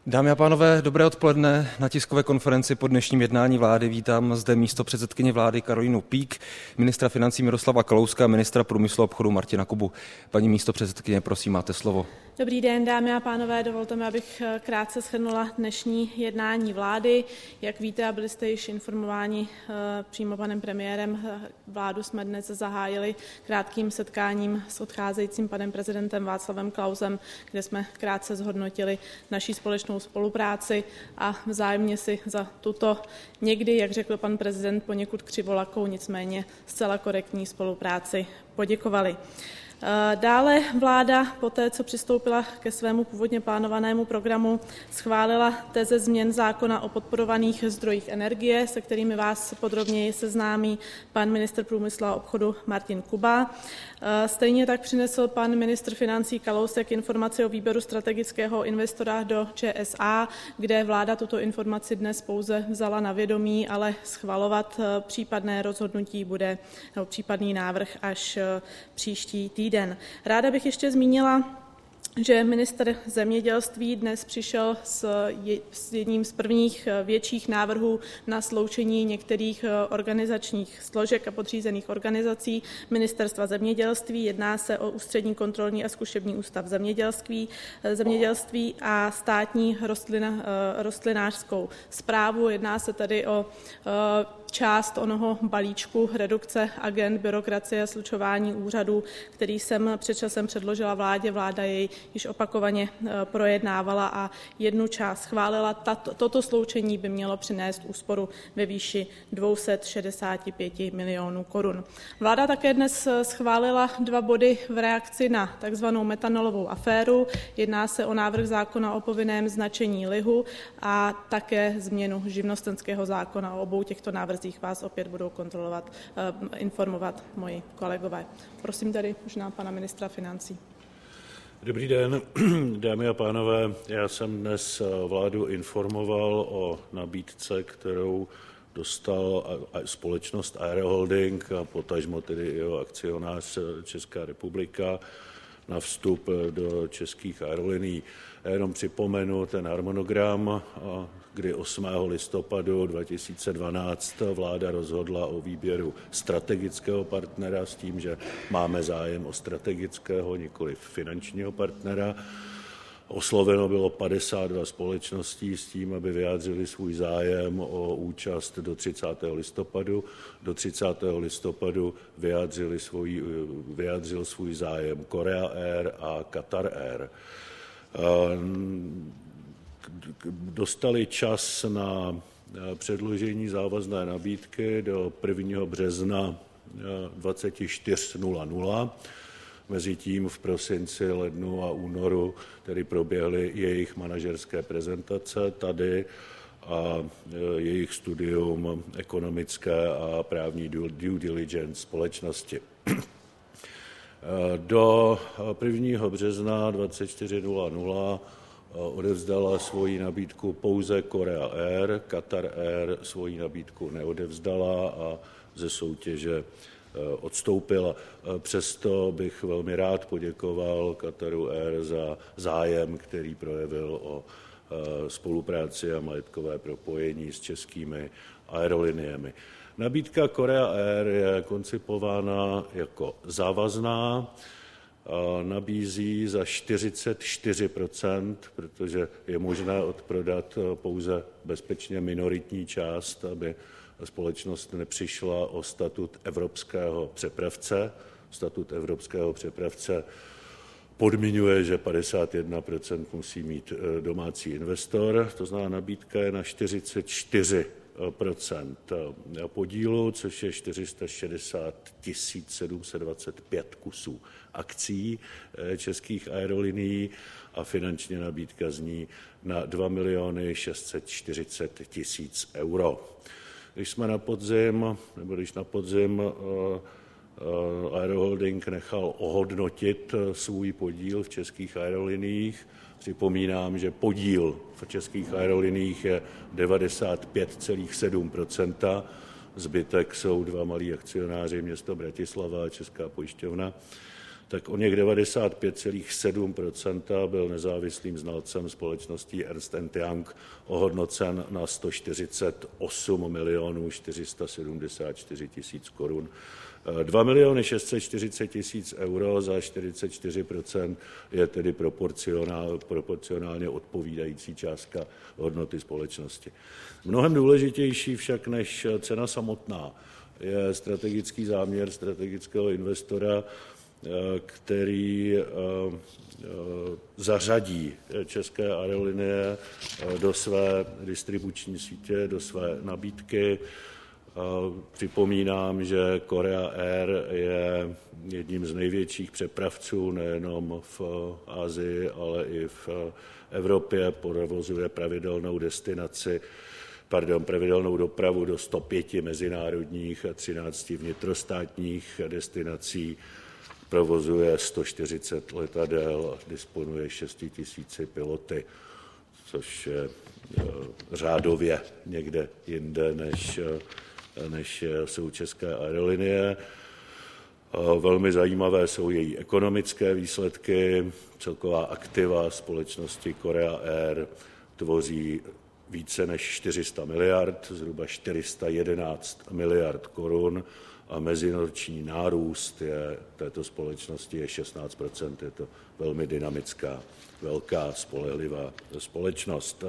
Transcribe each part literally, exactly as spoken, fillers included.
Dámy a pánové, dobré odpoledne. Na tiskové konferenci po dnešním jednání vlády vítám zde místopředsedkyně vlády Karolínu Peake, ministra financí Miroslava Kalouska a ministra průmyslu a obchodu Martina Kubu. Paní místopředsedkyně, prosím, máte slovo. Dobrý den, dámy a pánové, dovolte mi, abych krátce shrnula dnešní jednání vlády. Jak víte, a byli jste již informováni přímo panem premiérem, vládu jsme dnes zahájili krátkým setkáním s odcházejícím panem prezidentem Václavem Klausem, kde jsme krátce zhodnotili naší společnou spolupráci a vzájemně si za tuto někdy, jak řekl pan prezident, poněkud křivolakou, nicméně zcela korektní spolupráci poděkovali. Dále vláda, poté co přistoupila ke svému původně plánovanému programu, schválila teze změn zákona o podporovaných zdrojích energie, se kterými vás podrobněji seznámí pan ministr průmyslu a obchodu Martin Kuba. Stejně tak přinesl pan ministr financí Kalousek informaci o výběru strategického investora do Č S A, kde vláda tuto informaci dnes pouze vzala na vědomí, ale schvalovat případné rozhodnutí bude, nebo případný návrh až příští týden. Den. Ráda bych ještě zmínila, že ministr zemědělství dnes přišel s, je, s jedním z prvních větších návrhů na sloučení některých organizačních složek a podřízených organizací Ministerstva zemědělství. Jedná se o Ústřední kontrolní a zkušební ústav zemědělství, zemědělství a státní rostlina, rostlinářskou správu. Jedná se tedy o část onoho balíčku redukce agend, byrokracie a slučování úřadů, který jsem před časem předložila vládě. Vláda jej již opakovaně projednávala a jednu část schválila. Tato, toto sloučení by mělo přinést úsporu ve výši dvě stě šedesát pět milionů korun. Vláda také dnes schválila dva body v reakci na takzvanou metanolovou aféru. Jedná se o návrh zákona o povinném značení lihu a také změnu živnostenského zákona. O obou těchto návrzích vás opět budou kontrolovat, informovat moji kolegové. Prosím tady možná pana ministra financí. Dobrý den, dámy a pánové. Já jsem dnes vládu informoval o nabídce, kterou dostal společnost Aeroholding a potažmo tedy jeho akcionář Česká republika na vstup do českých aerolinií. Já jenom připomenu ten harmonogram, kdy osmého listopadu dva tisíce dvanáct vláda rozhodla o výběru strategického partnera s tím, že máme zájem o strategického, nikoliv finančního partnera. Osloveno bylo padesát dva společností s tím, aby vyjádřili svůj zájem o účast do třicátého listopadu. Do třicátého listopadu vyjádřili svůj, vyjádřil svůj zájem Korea Air a Qatar Air. Dostali čas na předložení závazné nabídky do prvního března dvacet čtyři nula nula. Mezitím v prosinci, lednu a únoru tedy proběhly jejich manažerské prezentace tady a jejich studium ekonomické a právní due diligence společnosti. Do prvního března dvacet čtyři nula nula odevzdala svoji nabídku pouze Korea Air, Qatar Air svoji nabídku neodevzdala a ze soutěže odstoupila. Přesto bych velmi rád poděkoval Qataru Air za zájem, který projevil o spolupráci a majetkové propojení s českými aeroliniemi. Nabídka Korea Air je koncipována jako závazná, nabízí za čtyřicet čtyři procent, protože je možné odprodat pouze bezpečně minoritní část, aby společnost nepřišla o statut evropského přepravce. Statut evropského přepravce podmiňuje, že padesát jedna procent musí mít domácí investor, to znamená nabídka je na čtyřicet čtyři procent podílu, což je čtyři sta šedesát tisíc sedm set dvacet pět kusů akcií českých aerolinií a finančně nabídka zní na dva miliony šest set čtyřicet tisíc euro. Když jsme na podzim, nebo když na podzim Aeroholding nechal ohodnotit svůj podíl v českých aeroliniích, připomínám, že podíl v českých aeroliniích je devadesát pět celá sedm procenta, zbytek jsou dva malí akcionáři, město Bratislava a Česká pojišťovna, tak o něch devadesát pět celá sedm procenta byl nezávislým znalcem společností Ernst and Young ohodnocen na sto čtyřicet osm milionů čtyři sta sedmdesát čtyři tisíc korun. dva miliony šest set čtyřicet tisíc euro za čtyřicet čtyři procent je tedy proporcionál, proporcionálně odpovídající částka hodnoty společnosti. Mnohem důležitější však než cena samotná je strategický záměr strategického investora, který zařadí české aerolinie do své distribuční sítě, do své nabídky. Připomínám, že Korea Air je jedním z největších přepravců nejenom v Asii, ale i v Evropě. Provozuje pravidelnou destinaci, pardon, pravidelnou dopravu do sto pět mezinárodních a třinácti vnitrostátních destinací. Provozuje sto čtyřicet letadel a disponuje šesti tisíci piloty, což je řádově někde jinde, než, než jsou české aerolinie. Velmi zajímavé jsou její ekonomické výsledky. Celková aktiva společnosti Korea Air tvoří více než čtyři sta miliard, zhruba čtyři sta jedenáct miliard korun, a meziroční nárůst je, této společnosti je šestnáct procent. Je to velmi dynamická, velká, spolehlivá společnost.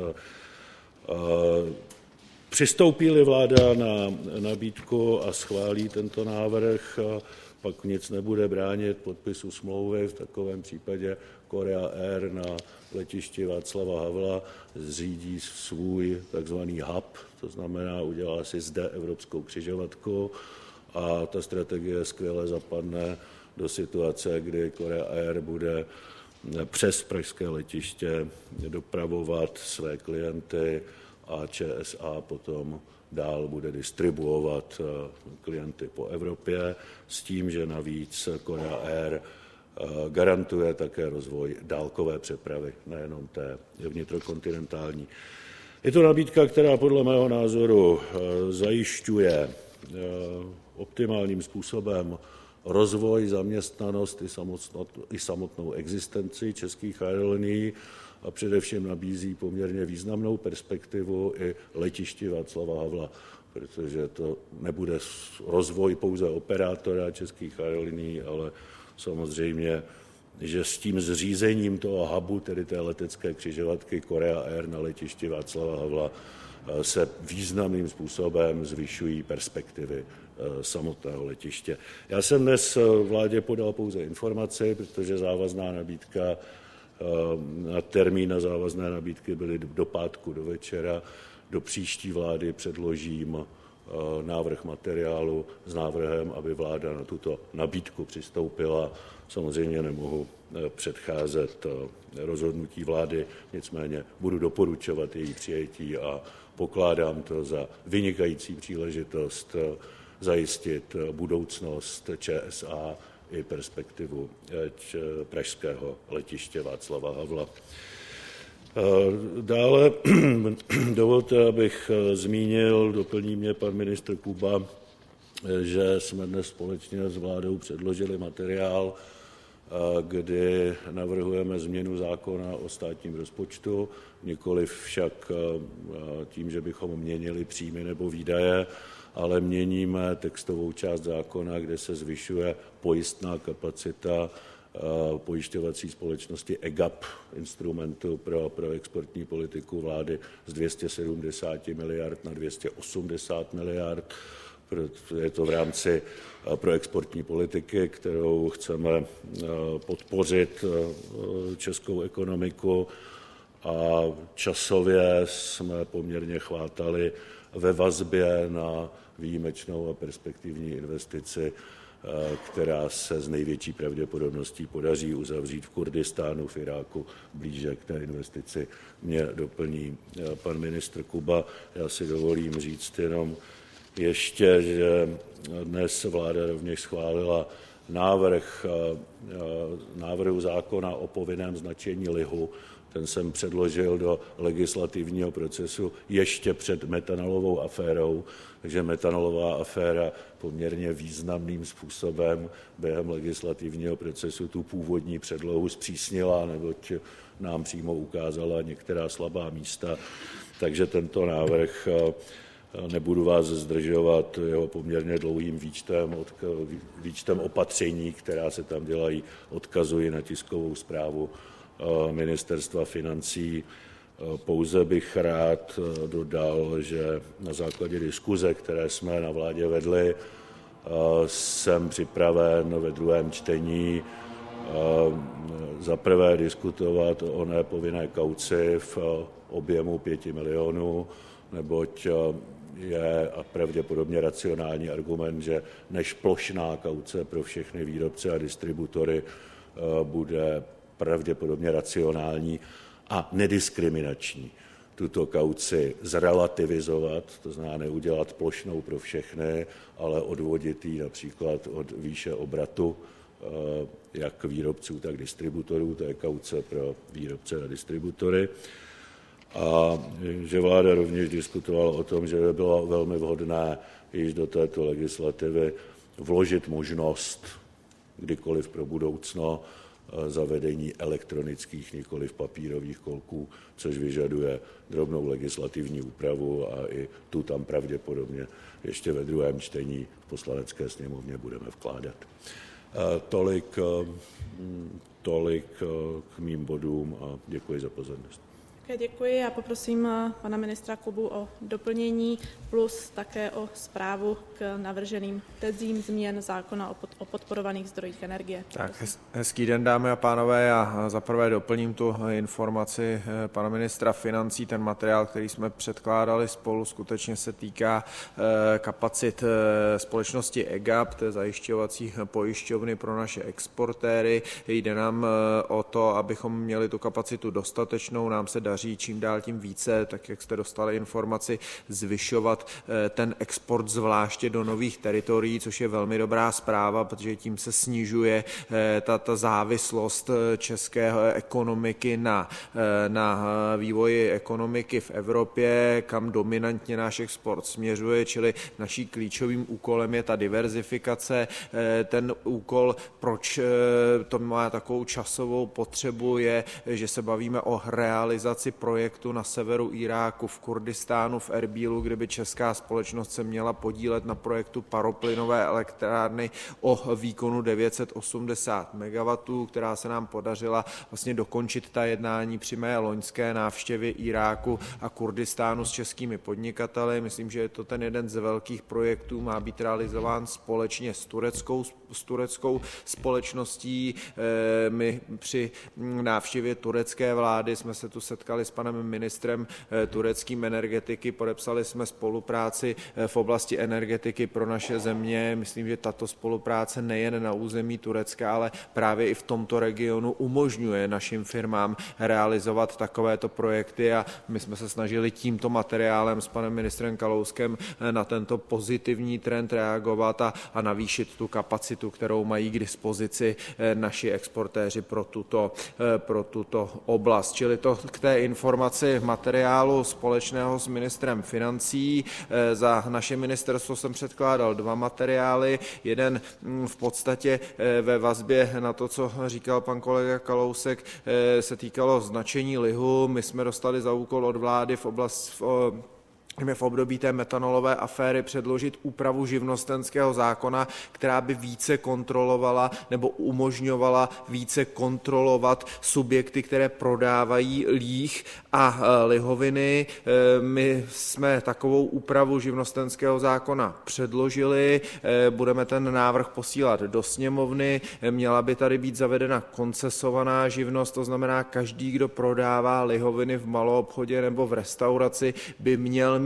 Přistoupí-li vláda na nabídku a schválí tento návrh, pak nic nebude bránit podpisu smlouvy. V takovém případě Korea Air na letišti Václava Havla zřídí svůj takzvaný hub, to znamená, udělá si zde evropskou křižovatku, a ta strategie skvěle zapadne do situace, kdy Korea Air bude přes pražské letiště dopravovat své klienty a ČSA potom dál bude distribuovat klienty po Evropě s tím, že navíc Korea Air garantuje také rozvoj dálkové přepravy, nejenom té vnitrokontinentální. Je to nabídka, která podle mého názoru zajišťuje optimálním způsobem rozvoj, zaměstnanost i samotnou existenci českých aerolinií a především nabízí poměrně významnou perspektivu i letišti Václava Havla, protože to nebude rozvoj pouze operátora českých aerolinií, ale samozřejmě, že s tím zřízením toho hubu, tedy té letecké křižovatky Korea Air na letišti Václava Havla, se významným způsobem zvyšují perspektivy samotného letiště. Já jsem dnes vládě podal pouze informaci, protože závazná nabídka, na termín na závazné nabídky byly do pátku do večera. Do příští vlády předložím návrh materiálu s návrhem, aby vláda na tuto nabídku přistoupila. Samozřejmě nemohu předcházet rozhodnutí vlády, nicméně budu doporučovat její přijetí a pokládám to za vynikající příležitost zajistit budoucnost ČSA i perspektivu pražského letiště Václava Havla. Dále dovolte, abych zmínil, doplní mě pan ministr Kuba, že jsme dnes společně s vládou předložili materiál, kdy navrhujeme změnu zákona o státním rozpočtu, nikoliv však tím, že bychom měnili příjmy nebo výdaje, ale měníme textovou část zákona, kde se zvyšuje pojistná kapacita pojišťovací společnosti E G A P, instrumentu pro, pro exportní politiku vlády, z dvě stě sedmdesát miliard na dvě stě osmdesát miliard. Je to v rámci proexportní politiky, kterou chceme podpořit českou ekonomiku, a časově jsme poměrně chvátali ve vazbě na výjimečnou a perspektivní investici, která se s největší pravděpodobností podaří uzavřít v Kurdistánu, v Iráku. Blíže k té investici mě doplní pan ministr Kuba. Já si dovolím říct jenom ještě, že dnes vláda rovněž schválila návrh návrhu zákona o povinném značení lihu, ten jsem předložil do legislativního procesu ještě před metanolovou aférou, takže metanolová aféra poměrně významným způsobem během legislativního procesu tu původní předlohu zpřísnila, neboť nám přímo ukázala některá slabá místa. Takže tento návrh, nebudu vás zdržovat jeho poměrně dlouhým výčtem, výčtem opatření, která se tam dělají, odkazuji na tiskovou zprávu Ministerstva financí. Pouze bych rád dodal, že na základě diskuze, které jsme na vládě vedli, jsem připraven ve druhém čtení za prvé diskutovat o oné povinné kauci v objemu pěti milionů, neboť je a pravděpodobně racionální argument, že než plošná kauce pro všechny výrobce a distributory bude pravděpodobně racionální a nediskriminační tuto kauci zrelativizovat, to znamená neudělat plošnou pro všechny, ale odvodit ji například od výše obratu jak výrobců, tak distributorů, to je kauce pro výrobce a distributory. A že vláda rovněž diskutovala o tom, že by bylo velmi vhodné již do této legislativy vložit možnost kdykoliv pro budoucno zavedení elektronických, nikoliv papírových kolků, což vyžaduje drobnou legislativní úpravu a i tu tam pravděpodobně ještě ve druhém čtení v Poslanecké sněmovně budeme vkládat. Tolik, tolik k mým bodům a děkuji za pozornost. Děkuji a poprosím pana ministra Kubu o doplnění plus také o zprávu k navrženým tezím změn zákona o podporovaných zdrojích energie. Tak, hezký den, dámy a pánové. Já zaprvé doplním tu informaci pana ministra financí. Ten materiál, který jsme předkládali spolu, skutečně se týká kapacit společnosti E G A P, to je zajišťovací pojišťovny pro naše exportéry. Jde nám o to, abychom měli tu kapacitu dostatečnou. Nám se daří čím dál tím více, tak jak jste dostali informaci, zvyšovat ten export zvláště do nových teritorií, což je velmi dobrá zpráva, protože tím se snižuje ta, ta závislost české ekonomiky na, na vývoji ekonomiky v Evropě, kam dominantně náš export směřuje, čili naší klíčovým úkolem je ta diverzifikace. Ten úkol, proč to má takovou časovou potřebu, je, že se bavíme o realizaci projektu na severu Iráku, v Kurdistánu, v Erbílu, kde by česká společnost se měla podílet na projektu paroplynové elektrárny o výkonu devět set osmdesát megawattů, která se nám podařila vlastně dokončit ta jednání při mé loňské návštěvě Iráku a Kurdistánu s českými podnikateli. Myslím, že je to ten jeden z velkých projektů, má být realizován společně s tureckou, s tureckou společností. My při návštěvě turecké vlády jsme se tu setkali s panem ministrem tureckým energetiky, podepsali jsme spolupráci v oblasti energetiky pro naše země. Myslím, že tato spolupráce nejen na území Turecka, ale právě i v tomto regionu umožňuje našim firmám realizovat takovéto projekty a my jsme se snažili tímto materiálem s panem ministrem Kalouskem na tento pozitivní trend reagovat a, a navýšit tu kapacitu, kterou mají k dispozici naši exportéři pro tuto, pro tuto oblast. Čili to k té informaci materiálu společného s ministrem financí. Za naše ministerstvo jsem předkládal dva materiály. Jeden v podstatě ve vazbě na to, co říkal pan kolega Kalousek, se týkalo značení lihu. My jsme dostali za úkol od vlády v oblasti v období té metanolové aféry předložit úpravu živnostenského zákona, která by více kontrolovala nebo umožňovala více kontrolovat subjekty, které prodávají líh a lihoviny. My jsme takovou úpravu živnostenského zákona předložili, budeme ten návrh posílat do sněmovny, měla by tady být zavedena koncesovaná živnost, to znamená každý, kdo prodává lihoviny v maloobchodě nebo v restauraci, by měl mít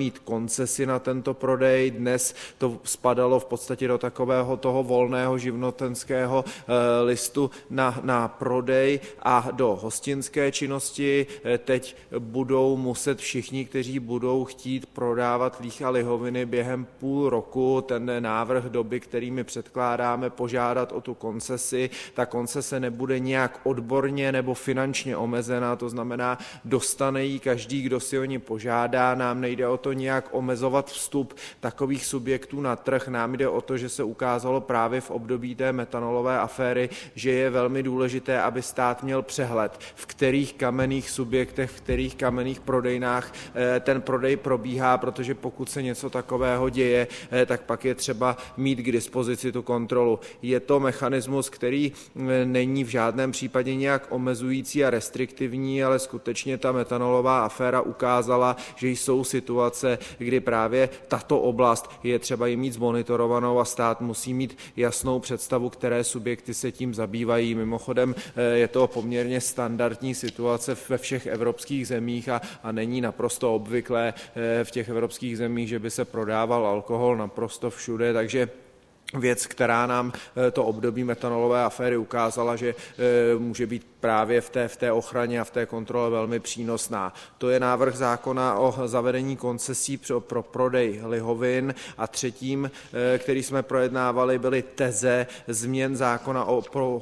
mít koncesi na tento prodej. Dnes to spadalo v podstatě do takového toho volného živnostenského listu na, na prodej a do hostinské činnosti. Teď budou muset všichni, kteří budou chtít prodávat líh a lihoviny během půl roku, ten návrh doby, který my předkládáme, požádat o tu koncesi. Ta koncese nebude nějak odborně nebo finančně omezená, to znamená, dostane ji každý, kdo si o ní požádá. Nám nejde o to nějak omezovat vstup takových subjektů na trh, nám jde o to, že se ukázalo právě v období té metanolové aféry, že je velmi důležité, aby stát měl přehled, v kterých kamenných subjektech, v kterých kamenných prodejnách ten prodej probíhá, protože pokud se něco takového děje, tak pak je třeba mít k dispozici tu kontrolu. Je to mechanismus, který není v žádném případě nějak omezující a restriktivní, ale skutečně ta metanolová aféra ukázala, že jsou situace, kdy právě tato oblast je třeba ji mít zmonitorovanou a stát musí mít jasnou představu, které subjekty se tím zabývají. Mimochodem je to poměrně standardní situace ve všech evropských zemích a, a není naprosto obvyklé v těch evropských zemích, že by se prodával alkohol naprosto všude, takže věc, která nám to období metanolové aféry ukázala, že může být právě v té, v té ochraně a v té kontrole velmi přínosná. To je návrh zákona o zavedení koncesí pro, pro prodej lihovin a třetím, který jsme projednávali, byly teze změn zákona o, pro,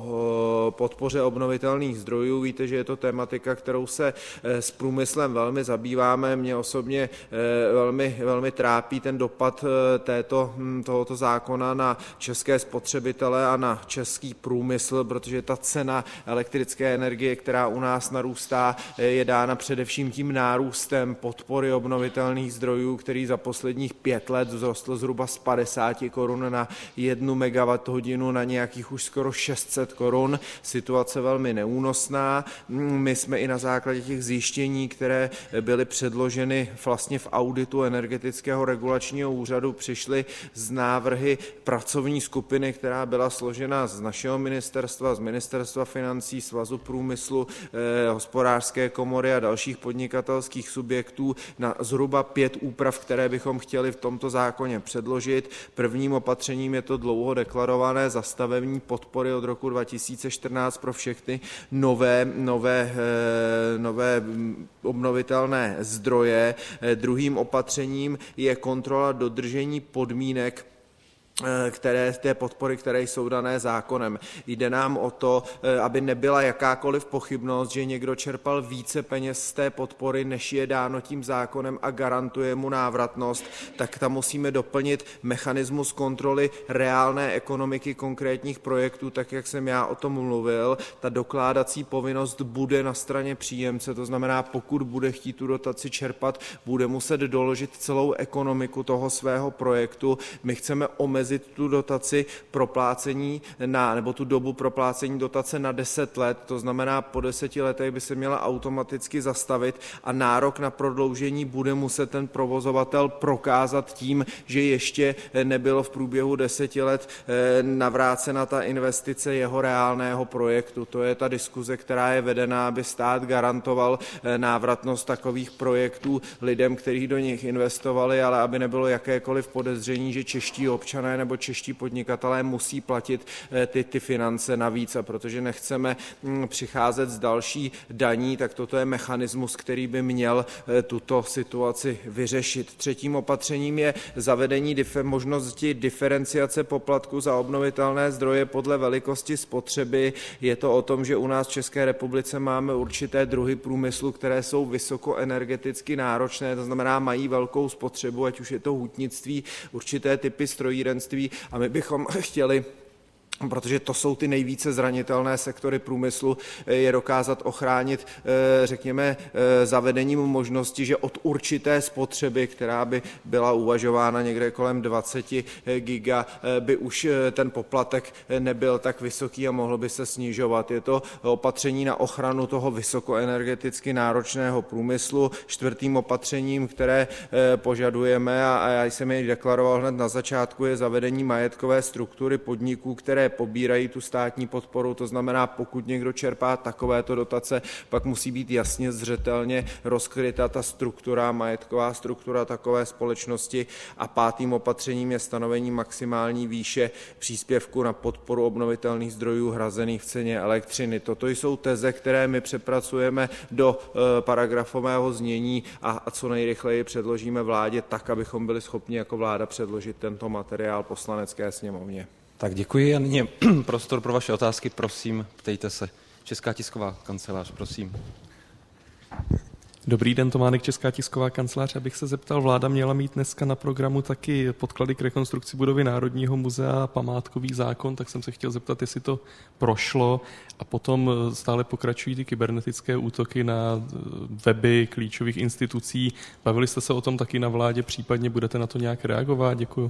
o podpoře obnovitelných zdrojů. Víte, že je to tematika, kterou se s průmyslem velmi zabýváme. Mě osobně velmi, velmi trápí ten dopad této, tohoto zákona na české spotřebitele a na český průmysl, protože ta cena elektrické energie, která u nás narůstá, je dána především tím nárůstem podpory obnovitelných zdrojů, který za posledních pět let vzrostl zhruba z padesáti korun na jednu megawatthodinu na nějakých už skoro šest set korun. Situace velmi neúnosná. My jsme i na základě těch zjištění, které byly předloženy vlastně v auditu Energetického regulačního úřadu, přišli z návrhy pracovní skupiny, která byla složena z našeho ministerstva, z ministerstva financí, Svazu průmyslu, eh, hospodářské komory a dalších podnikatelských subjektů na zhruba pět úprav, které bychom chtěli v tomto zákoně předložit. Prvním opatřením je to dlouho deklarované zastavení podpory od roku dva tisíce čtrnáct pro všechny nové, nové, eh, nové obnovitelné zdroje. Eh, druhým opatřením je kontrola dodržení podmínek které, té podpory, které jsou dané zákonem. Jde nám o to, aby nebyla jakákoliv pochybnost, že někdo čerpal více peněz z té podpory, než je dáno tím zákonem a garantuje mu návratnost, tak tam musíme doplnit mechanismus kontroly reálné ekonomiky konkrétních projektů, tak jak jsem já o tom mluvil. Ta dokládací povinnost bude na straně příjemce, to znamená, pokud bude chtít tu dotaci čerpat, bude muset doložit celou ekonomiku toho svého projektu. My chceme omezit tu dotaci proplácení na, nebo tu dobu proplácení dotace na deset let, to znamená po deseti letech by se měla automaticky zastavit a nárok na prodloužení bude muset ten provozovatel prokázat tím, že ještě nebylo v průběhu deseti let navrácena ta investice jeho reálného projektu. To je ta diskuze, která je vedená, aby stát garantoval návratnost takových projektů lidem, kteří do nich investovali, ale aby nebylo jakékoliv podezření, že čeští občané nebo čeští podnikatelé musí platit ty, ty finance navíc, a protože nechceme přicházet s další daní, tak toto je mechanismus, který by měl tuto situaci vyřešit. Třetím opatřením je zavedení dif- možnosti diferenciace poplatku za obnovitelné zdroje podle velikosti spotřeby. Je to o tom, že u nás v České republice máme určité druhy průmyslu, které jsou vysokoenergeticky náročné, to znamená mají velkou spotřebu, ať už je to hutnictví, určité typy strojírenství, a my bychom chtěli, protože to jsou ty nejvíce zranitelné sektory průmyslu, je dokázat ochránit, řekněme, zavedením možnosti, že od určité spotřeby, která by byla uvažována někde kolem dvacet giga, by už ten poplatek nebyl tak vysoký a mohl by se snižovat. Je to opatření na ochranu toho vysokoenergeticky náročného průmyslu. Čtvrtým opatřením, které požadujeme, a já jsem jej deklaroval hned na začátku, je zavedení majetkové struktury podniků, které které pobírají tu státní podporu. To znamená, pokud někdo čerpá takovéto dotace, pak musí být jasně zřetelně rozkryta ta struktura, majetková struktura takové společnosti. A pátým opatřením je stanovení maximální výše příspěvku na podporu obnovitelných zdrojů hrazených v ceně elektřiny. Toto jsou teze, které my přepracujeme do e, paragrafového znění a, a co nejrychleji předložíme vládě tak, abychom byli schopni jako vláda předložit tento materiál Poslanecké sněmovně. Tak děkuji a nyní prostor pro vaše otázky, prosím, ptejte se. Česká tisková kancelář, prosím. Dobrý den, Tománek, Česká tisková kancelář. Abych se zeptal, vláda měla mít dneska na programu taky podklady k rekonstrukci budovy Národního muzea a památkový zákon, tak jsem se chtěl zeptat, jestli to prošlo a potom stále pokračují ty kybernetické útoky na weby klíčových institucí. Bavili jste se o tom taky na vládě, případně budete na to nějak reagovat? Děkuju.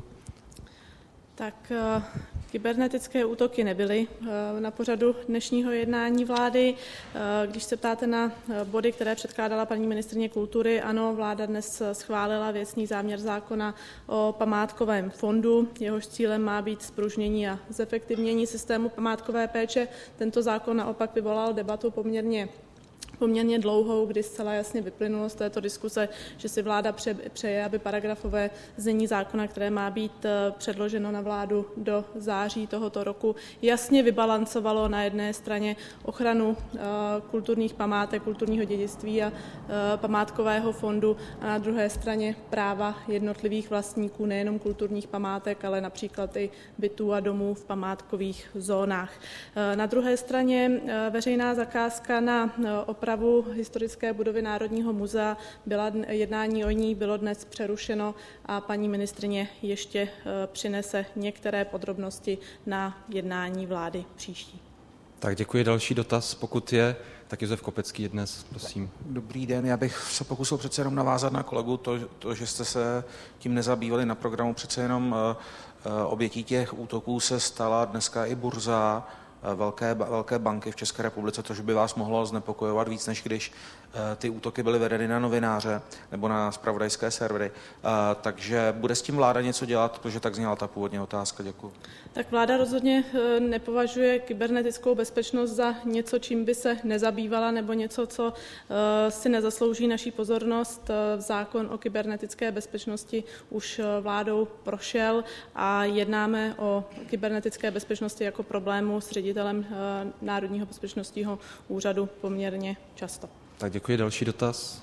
Tak kybernetické útoky nebyly na pořadu dnešního jednání vlády. Když se ptáte na body, které předkládala paní ministryně kultury, ano, vláda dnes schválila věcný záměr zákona o památkovém fondu. Jehož cílem má být zpružnění a zefektivnění systému památkové péče. Tento zákon naopak vyvolal debatu poměrně poměrně dlouhou, kdy zcela jasně vyplynulo z této diskuse, že si vláda přeje, aby paragrafové znění zákona, které má být předloženo na vládu do září tohoto roku, jasně vybalancovalo na jedné straně ochranu kulturních památek, kulturního dědictví a památkového fondu a na druhé straně práva jednotlivých vlastníků nejenom kulturních památek, ale například i bytů a domů v památkových zónách. Na druhé straně veřejná zakázka na opravu historické budovy Národního muzea, byla, jednání o ní bylo dnes přerušeno a paní ministryně ještě přinese některé podrobnosti na jednání vlády příští. Tak děkuji. Další dotaz, pokud je, tak Josef Kopecký je dnes, prosím. Dobrý den, já bych se pokusil přece jenom navázat na kolegu, to, to že jste se tím nezabývali na programu, přece jenom uh, obětí těch útoků se stala dneska i burza, Velké, velké banky v České republice, což by vás mohlo znepokojovat víc, než když uh, ty útoky byly vedeny na novináře nebo na zpravodajské servery. Uh, takže bude s tím vláda něco dělat, protože tak zněla ta původní otázka. Děkuji. Tak vláda rozhodně nepovažuje kybernetickou bezpečnost za něco, čím by se nezabývala, nebo něco, co uh, si nezaslouží naší pozornost. Uh, zákon o kybernetické bezpečnosti už vládou prošel a jednáme o kybernetické bezpečnosti jako problému s ředitelem Národního bezpečnostního úřadu poměrně často. Tak děkuji. Další dotaz.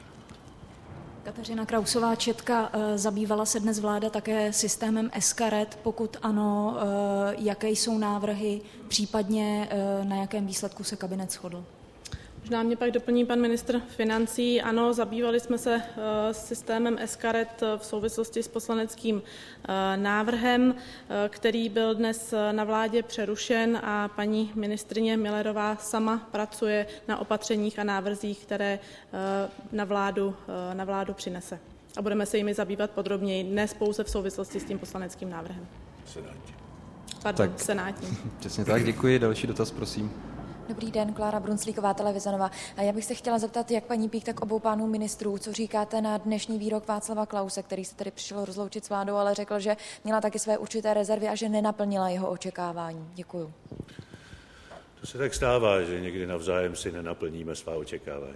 Kateřina Krausová, Četka. Zabývala se dnes vláda také systémem eSkaret? Pokud ano, jaké jsou návrhy, případně na jakém výsledku se kabinet shodl? Možná mě pak doplní pan ministr financí. Ano, zabývali jsme se systémem eSkaret v souvislosti s poslaneckým návrhem, který byl dnes na vládě přerušen a paní ministryně Müllerová sama pracuje na opatřeních a návrzích, které na vládu, na vládu přinese. A budeme se jimi zabývat podrobněji, dnes pouze v souvislosti s tím poslaneckým návrhem. Senátní. Pardon, tak, senátní. Přesně tak, děkuji. Další dotaz, prosím. Dobrý den, Klára Brunclíková, Televize Nova. A já bych se chtěla zeptat, jak paní Pík, tak obou pánů ministrů, co říkáte na dnešní výrok Václava Klause, který se tedy přišel rozloučit s vládou, ale řekl, že měla taky své určité rezervy a že nenaplnila jeho očekávání. Děkuju. To se tak stává, že někdy navzájem si nenaplníme svá očekávání.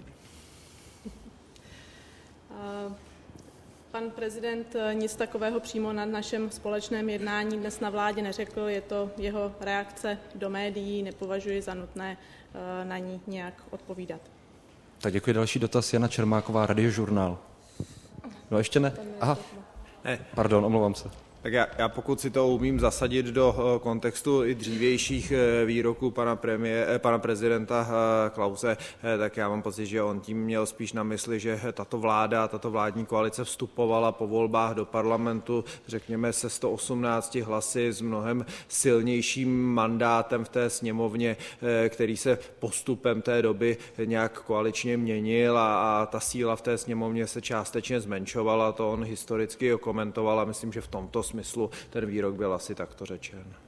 Pan prezident nic takového přímo na našem společném jednání dnes na vládě neřekl, je to jeho reakce do médií, nepovažuji za nutné na ní nějak odpovídat. Tak děkuji. Další dotaz, Jana Čermáková, Radiožurnál. No ještě ne? Aha, Ne. pardon, omlouvám se. Tak já, já pokud si to umím zasadit do kontextu i dřívějších výroků pana, premié, pana prezidenta Klause, tak já mám pocit, že on tím měl spíš na mysli, že tato vláda, tato vládní koalice vstupovala po volbách do parlamentu, řekněme se sto osmnácti hlasy s mnohem silnějším mandátem v té sněmovně, který se postupem té doby nějak koaličně měnil a, a ta síla v té sněmovně se částečně zmenšovala, to on historicky komentoval a myslím, že v tomto smyslu ten výrok byl asi takto řečen.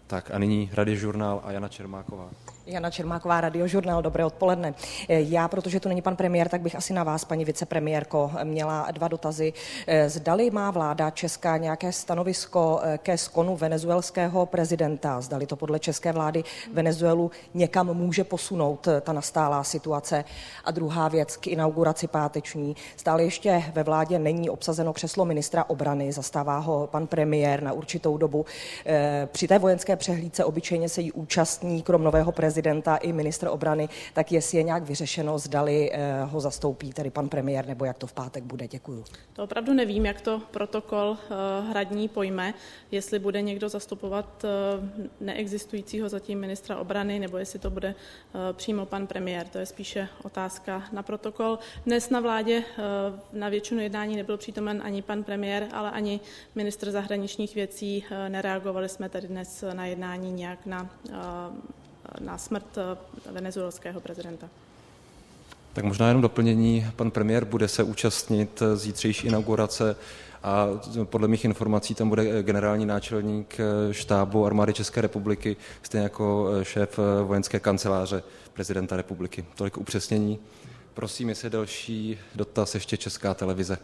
Tak a nyní Radiožurnál a Jana Čermáková. Jana Čermáková, Radiožurnál, dobré odpoledne. Já, protože tu není pan premiér, tak bych asi na vás, paní vicepremiérko, měla dva dotazy. Zdali má vláda česká nějaké stanovisko ke skonu venezuelského prezidenta? Zdali to podle české vlády Venezuelu někam může posunout ta nastálá situace? A druhá věc k inauguraci páteční. Stále ještě ve vládě není obsazeno křeslo ministra obrany, zastává ho pan premiér na určitou dobu. Při té vojenské přehlídce obyčejně se jí účastní krom nového prezidenta i ministr obrany, tak jestli je nějak vyřešeno, zdali ho zastoupí tedy pan premiér, nebo jak to v pátek bude. Děkuju. To opravdu nevím, jak to protokol hradní pojme, jestli bude někdo zastupovat neexistujícího zatím ministra obrany, nebo jestli to bude přímo pan premiér. To je spíše otázka na protokol. Dnes na vládě na většinu jednání nebyl přítomen ani pan premiér, ale ani ministr zahraničních věcí. Nereagovali jsme tedy dnes na jednání nějak na na smrt venezuelského prezidenta. Tak možná jenom doplnění. Pan premiér bude se účastnit zítřejší inaugurace a podle mých informací tam bude generální náčelník štábu armády České republiky, stejně jako šéf vojenské kanceláře prezidenta republiky. Tolik upřesnění. Prosím, jestli další dotaz ještě Česká televize.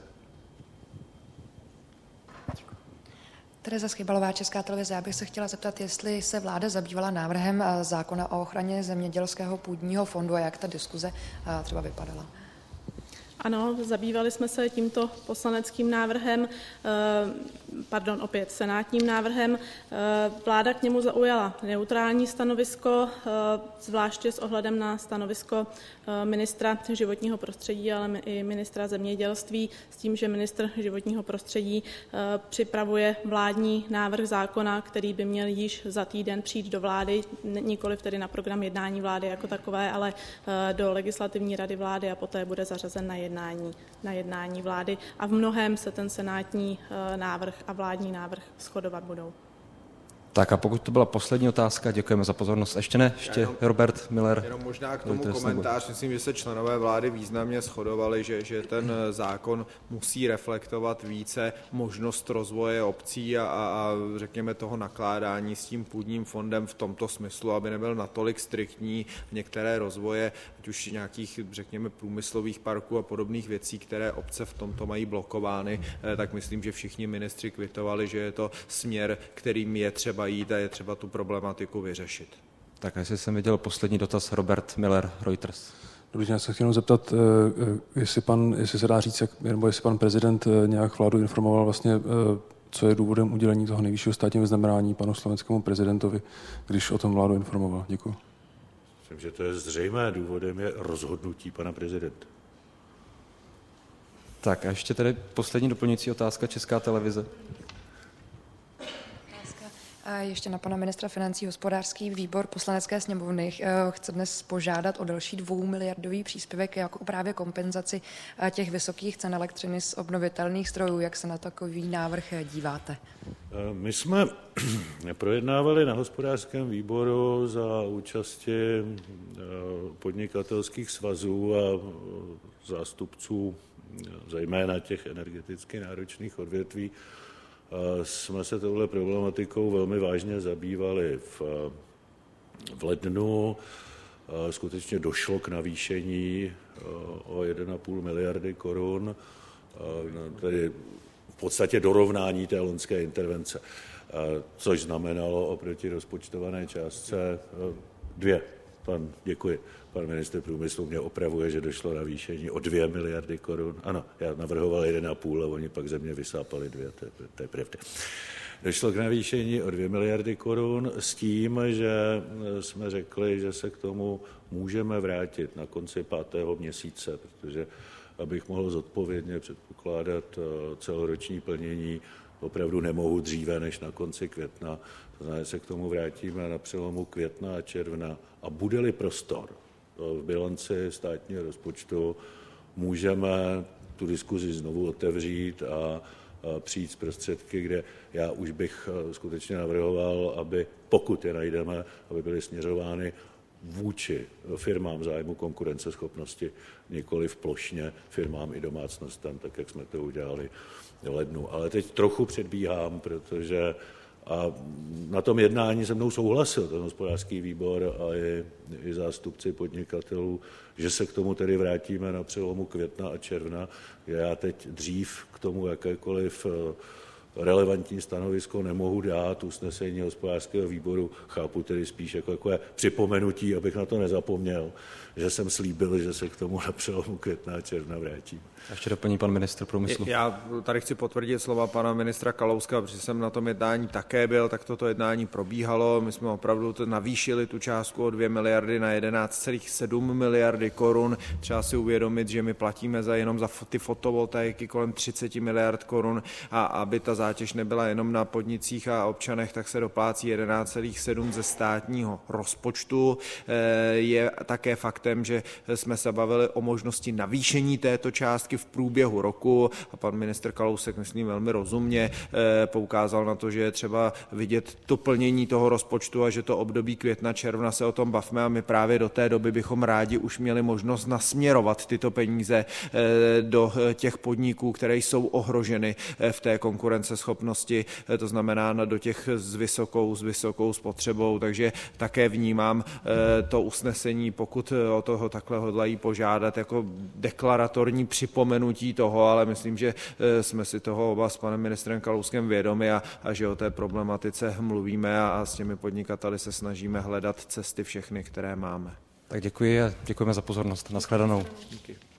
Tereza Schybalová, Česká televize. Já bych se chtěla zeptat, jestli se vláda zabývala návrhem zákona o ochraně zemědělského půdního fondu a jak ta diskuze třeba vypadala. Ano, zabývali jsme se tímto poslaneckým návrhem, pardon, opět senátním návrhem. Vláda k němu zaujala neutrální stanovisko, zvláště s ohledem na stanovisko ministra životního prostředí, ale i ministra zemědělství, s tím, že ministr životního prostředí připravuje vládní návrh zákona, který by měl již za týden přijít do vlády, nikoliv tedy na program jednání vlády jako takové, ale do legislativní rady vlády a poté bude zařazen na jednání. Jednání, na jednání vlády a v mnohém se ten senátní návrh a vládní návrh shodovat budou. Tak a pokud to byla poslední otázka, děkujeme za pozornost. Ještě ne, ještě jenom, Robert Miller. Jenom možná k tomu komentář. Myslím, že se členové vlády významně shodovali, že, že ten zákon musí reflektovat více možnost rozvoje obcí a, a, a řekněme toho nakládání s tím půdním fondem v tomto smyslu, aby nebyl natolik striktní některé rozvoje, ať už nějakých, řekněme, průmyslových parků a podobných věcí, které obce v tomto mají blokovány, tak myslím, že všichni ministři kvitovali, že je to směr, kterým je třeba jít a je třeba tu problematiku vyřešit. Tak a jestli jsem viděl poslední dotaz, Robert Miller, Reuters. Dobře, já se chtěl zeptat, jestli, pan, jestli se dá říct, jak, nebo jestli pan prezident nějak vládu informoval vlastně, co je důvodem udělení toho nejvyššího státního vyznamenání panu slovenskému prezidentovi, když o tom vládu informoval. Děkuji. Myslím, že to je zřejmé. Důvodem je rozhodnutí pana prezidenta. Tak a ještě tady poslední doplňující otázka, Česká televize. A ještě na pana ministra financí. Hospodářský výbor Poslanecké sněmovny chce dnes požádat o další dvoumiliardový příspěvek jako právě kompenzaci těch vysokých cen elektřiny z obnovitelných zdrojů. Jak se na takový návrh díváte? My jsme projednávali na hospodářském výboru za účasti podnikatelských svazů a zástupců zejména těch energeticky náročných odvětví. Jsme se touhle problematikou velmi vážně zabývali v, v lednu. Skutečně došlo k navýšení o jedna celá pět miliardy korun, tedy v podstatě dorovnání té loňské intervence, což znamenalo oproti rozpočtované částce dvě. Pan, děkuji. Pan ministr průmyslu mě opravuje, že došlo navýšení o dvě miliardy korun. Ano, já navrhoval jeden a půl a oni pak ze mě vysápali dvě, to je, to je pravda. Došlo k navýšení o dvě miliardy korun s tím, že jsme řekli, že se k tomu můžeme vrátit na konci pátého měsíce, protože abych mohl zodpovědně předpokládat celoroční plnění, opravdu nemohu dříve než na konci května. To znamená, že se k tomu vrátíme na přelomu května a června a bude-li prostor v bilanci státního rozpočtu, můžeme tu diskuzi znovu otevřít a přijít z prostředky, kde já už bych skutečně navrhoval, aby pokud je najdeme, aby byly směřovány vůči firmám zájmu konkurenceschopnosti, nikoliv plošně firmám i domácnostem, tak jak jsme to udělali v lednu. Ale teď trochu předbíhám, protože A na tom jednání se mnou souhlasil ten hospodářský výbor a i, i zástupci podnikatelů, že se k tomu tedy vrátíme na přelomu května a června. Já teď dřív k tomu jakékoliv relevantní stanovisko nemohu dát. Usnesení hospodářského výboru chápu tedy spíš jako takové připomenutí, abych na to nezapomněl, že jsem slíbil, že se k tomu na přelomu května a června vrátím. Ještě doplní pan ministr průmyslu. Já tady chci potvrdit slova pana ministra Kalouska, protože jsem na tom jednání také byl, tak toto jednání probíhalo. My jsme opravdu navýšili tu částku o dvě miliardy na jedenáct celá sedm miliardy korun. Třeba si uvědomit, že my platíme za jenom za ty fotovoltaiky kolem třicet miliard korun a aby ta zátěž nebyla jenom na podnicích a občanech, tak se doplácí jedenáct celá sedm ze státního rozpočtu. Je také faktem, že jsme se bavili o možnosti navýšení této částky v průběhu roku a pan ministr Kalousek, myslím, velmi rozumně poukázal na to, že je třeba vidět to plnění toho rozpočtu a že to období května, června se o tom bavme a my právě do té doby bychom rádi už měli možnost nasměrovat tyto peníze do těch podniků, které jsou ohroženy v té konkurenceschopnosti, to znamená do těch s vysokou, s vysokou spotřebou, takže také vnímám to usnesení, pokud o toho takhle hodlají požádat, jako deklaratorní připomenutí toho, ale myslím, že jsme si toho oba s panem ministrem Kalouskem vědomi a, a že o té problematice mluvíme a, a s těmi podnikateli se snažíme hledat cesty všechny, které máme. Tak děkuji a děkujeme za pozornost. Naschledanou. Díky.